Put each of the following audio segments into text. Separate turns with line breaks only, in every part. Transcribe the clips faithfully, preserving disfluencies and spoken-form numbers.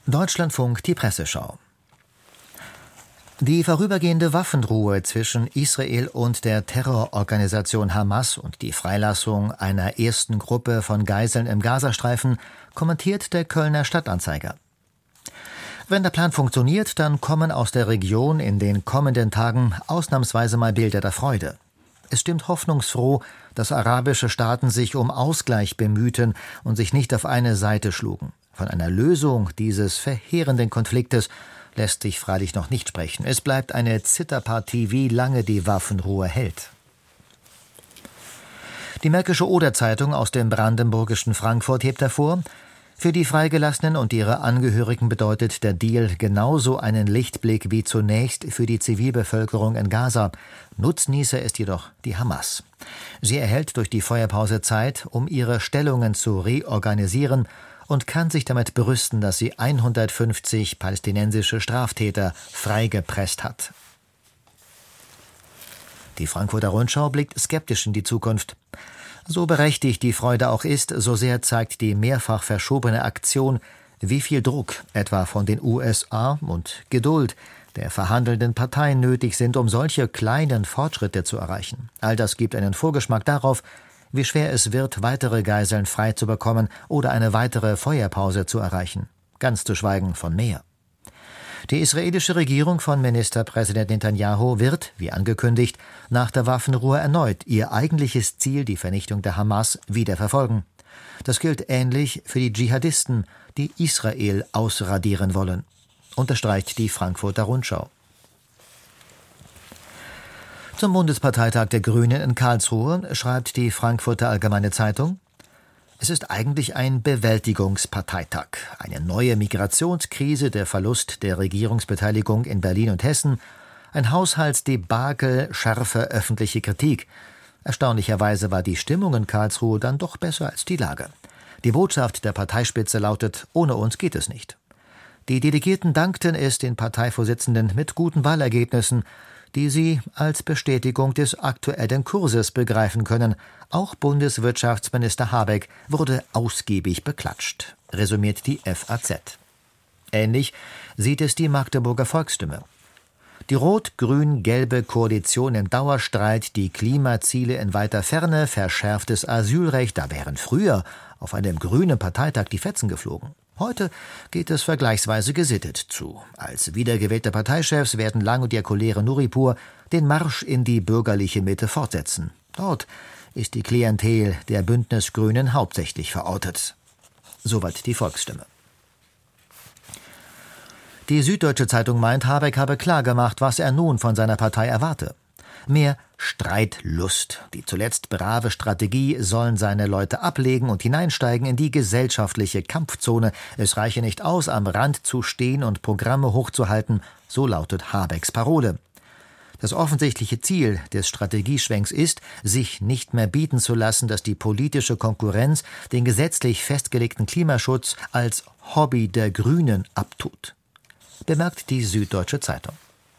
Deutschlandfunk, die Presseschau. Die vorübergehende Waffenruhe zwischen Israel und der Terrororganisation Hamas und die Freilassung einer ersten Gruppe von Geiseln im Gazastreifen kommentiert der Kölner Stadtanzeiger. Wenn der Plan funktioniert, dann kommen aus der Region in den kommenden Tagen ausnahmsweise mal Bilder der Freude. Es stimmt hoffnungsfroh, dass arabische Staaten sich um Ausgleich bemühten und sich nicht auf eine Seite schlugen. Von einer Lösung dieses verheerenden Konfliktes lässt sich freilich noch nicht sprechen. Es bleibt eine Zitterpartie, wie lange die Waffenruhe hält. Die Märkische Oder-Zeitung aus dem brandenburgischen Frankfurt hebt hervor: Für die Freigelassenen und ihre Angehörigen bedeutet der Deal genauso einen Lichtblick wie zunächst für die Zivilbevölkerung in Gaza. Nutznießer ist jedoch die Hamas. Sie erhält durch die Feuerpause Zeit, um ihre Stellungen zu reorganisieren und kann sich damit brüsten, dass sie hundertfünfzig palästinensische Straftäter freigepresst hat. Die Frankfurter Rundschau blickt skeptisch in die Zukunft. So berechtigt die Freude auch ist, so sehr zeigt die mehrfach verschobene Aktion, wie viel Druck etwa von den U S A und Geduld der verhandelnden Parteien nötig sind, um solche kleinen Fortschritte zu erreichen. All das gibt einen Vorgeschmack darauf, wie schwer es wird, weitere Geiseln frei zu bekommen oder eine weitere Feuerpause zu erreichen. Ganz zu schweigen von mehr. Die israelische Regierung von Ministerpräsident Netanyahu wird, wie angekündigt, nach der Waffenruhe erneut ihr eigentliches Ziel, die Vernichtung der Hamas, wieder verfolgen. Das gilt ähnlich für die Dschihadisten, die Israel ausradieren wollen, unterstreicht die Frankfurter Rundschau. Zum Bundesparteitag der Grünen in Karlsruhe schreibt die Frankfurter Allgemeine Zeitung: Es ist eigentlich ein Bewältigungsparteitag. Eine neue Migrationskrise, der Verlust der Regierungsbeteiligung in Berlin und Hessen, ein Haushaltsdebakel, scharfe öffentliche Kritik. Erstaunlicherweise war die Stimmung in Karlsruhe dann doch besser als die Lage. Die Botschaft der Parteispitze lautet: Ohne uns geht es nicht. Die Delegierten dankten es den Parteivorsitzenden mit guten Wahlergebnissen, die sie als Bestätigung des aktuellen Kurses begreifen können. Auch Bundeswirtschaftsminister Habeck wurde ausgiebig beklatscht, resümiert die F A Z. Ähnlich sieht es die Magdeburger Volksstimme. Die rot-grün-gelbe Koalition im Dauerstreit, die Klimaziele in weiter Ferne, verschärftes Asylrecht, da wären früher auf einem grünen Parteitag die Fetzen geflogen. Heute geht es vergleichsweise gesittet zu. Als wiedergewählte Parteichefs werden Lang und ihr Kollege Nuripur den Marsch in die bürgerliche Mitte fortsetzen. Dort ist die Klientel der Bündnisgrünen hauptsächlich verortet. Soweit die Volksstimme. Die Süddeutsche Zeitung meint, Habeck habe klargemacht, was er nun von seiner Partei erwarte. Mehr Streitlust. Die zuletzt brave Strategie, sollen seine Leute ablegen und hineinsteigen in die gesellschaftliche Kampfzone. Es reiche nicht aus, am Rand zu stehen und Programme hochzuhalten, so lautet Habecks Parole. Das offensichtliche Ziel des Strategieschwenks ist, sich nicht mehr bieten zu lassen, dass die politische Konkurrenz den gesetzlich festgelegten Klimaschutz als Hobby der Grünen abtut, bemerkt die Süddeutsche Zeitung.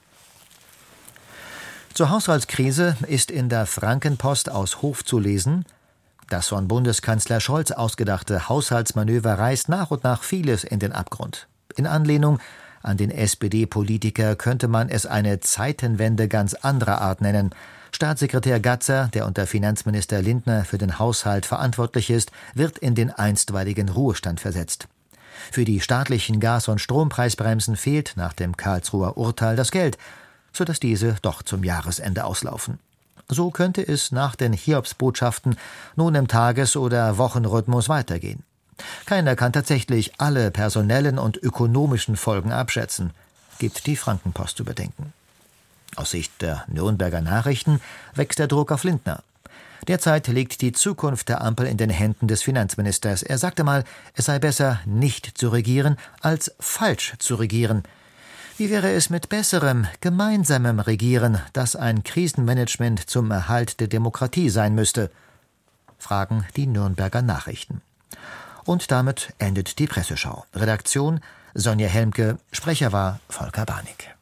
Zur Haushaltskrise ist in der Frankenpost aus Hof zu lesen: Das von Bundeskanzler Scholz ausgedachte Haushaltsmanöver reißt nach und nach vieles in den Abgrund. In Anlehnung an den S P D-Politiker könnte man es eine Zeitenwende ganz anderer Art nennen. Staatssekretär Gatzer, der unter Finanzminister Lindner für den Haushalt verantwortlich ist, wird in den einstweiligen Ruhestand versetzt. Für die staatlichen Gas- und Strompreisbremsen fehlt nach dem Karlsruher Urteil das Geld, sodass diese doch zum Jahresende auslaufen. So könnte es nach den Hiobsbotschaften nun im Tages- oder Wochenrhythmus weitergehen. Keiner kann tatsächlich alle personellen und ökonomischen Folgen abschätzen, gibt die Frankenpost zu bedenken. Aus Sicht der Nürnberger Nachrichten wächst der Druck auf Lindner. Derzeit liegt die Zukunft der Ampel in den Händen des Finanzministers. Er sagte mal, es sei besser, nicht zu regieren, als falsch zu regieren. Wie wäre es mit besserem, gemeinsamem Regieren, das ein Krisenmanagement zum Erhalt der Demokratie sein müsste? Fragen die Nürnberger Nachrichten. Und damit endet die Presseschau. Redaktion Sonja Helmke, Sprecher war Volker Barnig.